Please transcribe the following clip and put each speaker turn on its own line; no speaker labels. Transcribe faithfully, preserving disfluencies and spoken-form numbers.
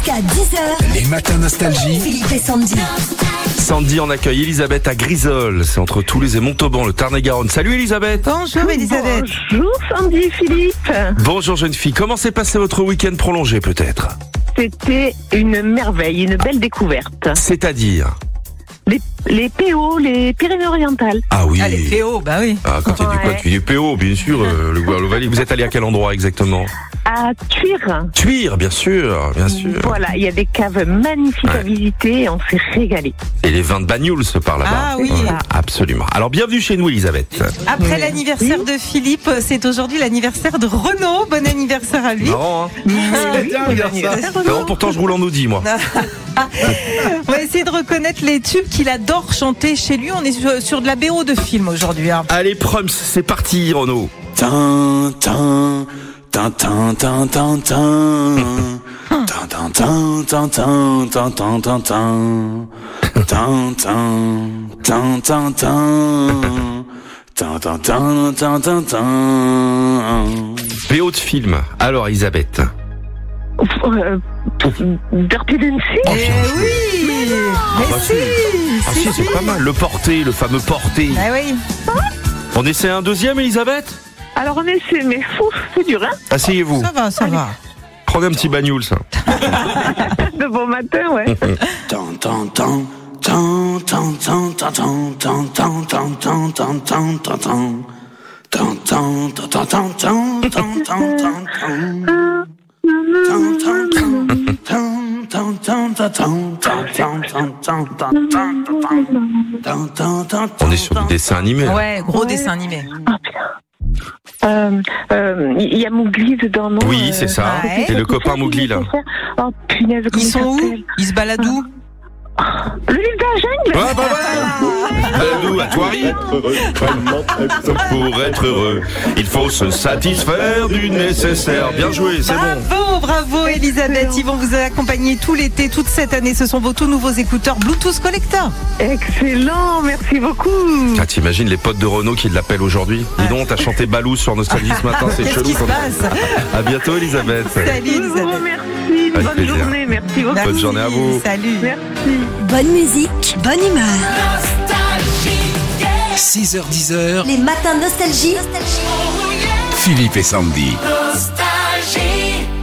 Jusqu'à dix heures.
Les matins nostalgie.
Philippe et Sandy.
Sandy en accueille Elisabeth à Grisol, c'est entre Toulouse et Montauban, le Tarn-et-Garonne. Salut Elisabeth.
Bonjour Elisabeth.
Bonjour Sandy, Philippe.
Bonjour jeune fille, comment s'est passé votre week-end prolongé peut-être?
C'était une merveille, une belle découverte.
C'est-à-dire?
Les, les P O, les Pyrénées-Orientales.
Ah oui.
Ah, les P O, bah oui.
Ah, quand tu dis quoi,
Ouais.
tu dis P O, bien sûr, euh, le Gouvernement. Vous êtes allé à quel endroit exactement?
À Tuire.
Tuire, bien sûr, bien sûr.
Voilà, il y a des caves magnifiques
Ouais.
à visiter et on s'est régalé.
Et les vins de Bagnoul se parlent là-bas.
Ah oui.
Ouais, absolument. Alors bienvenue chez nous Elisabeth.
Après l'anniversaire de Philippe, c'est aujourd'hui l'anniversaire de Renaud. Bon anniversaire à lui.
Marrant, hein? Non, pourtant je roule en Audi moi.
On va essayer de reconnaître les tubes qu'il adore chanter chez lui. On est sur, sur de la B O de film aujourd'hui. Hein.
Allez Prums, c'est parti Renaud.
Tin, tin, tin, tin, tin, tin, tin. Tin, tin, tin, tin, tin, tin, tin, tin, tin. Tin, tin, tin, tin, tin. Tin, tin, tin, tin, tin, tin.
B O de film. Alors Elisabeth.
Euh, Dirty Dancing.
Eh oui. Mais,
bah
si,
Ah
si,
si, c'est
si.
pas mal. Le porté, le fameux porté.
Ah oui.
On essaie un deuxième Elisabeth?
Alors on essaie, mais fou, c'est dur, hein.
Asseyez-vous.
Ça va, ça va.
Prenez un petit bagnoul ça.
De bon matin, ouais.
Tan, tan, tan. Tan, tan, tan, tan, tan, tan, tan, tan, tan, tan, tan, tan. Tan, tan, tan, tan, tan, tan, tan, tan, tan, tan.
On est sur du dessin animé. là.
Ouais, gros dessin animé.
Euh, euh, Il y a Mowgli dedans, non?
Oui,
Euh,
c'est ça.
Ouais.
C'est le copain Mowgli là.
Oh punaise, comment
Ils sont où?
s'appelle?
Ils se baladent où?
Le livre de la jungle.
Ouais, bah ouais. Baladou à Thoiry. Pour être heureux, il faut se satisfaire du nécessaire. Bien joué, c'est bon.
Bravo, bravo Elisabeth. Ils vont vous accompagner tout l'été, toute cette année. Ce sont vos tout nouveaux écouteurs Bluetooth Collector.
Excellent, merci beaucoup.
Ah, t'imagines les potes de Renault qui l'appellent aujourd'hui? Dis donc, t'as chanté Balou sur Nostalgie ce matin, c'est
Qu'est-ce
chelou.
qui se
quand même.
passe?
À bientôt Elisabeth.
Salut
Je vous
Elisabeth.
remercie.
Avec
Bonne
plaisir.
journée, merci beaucoup.
Bonne journée à vous.
Salut.
Merci.
Bonne musique, bonne humeur.
six heures dix heures.
Les matins nostalgie.
Philippe et Sandy.
Nostalgie.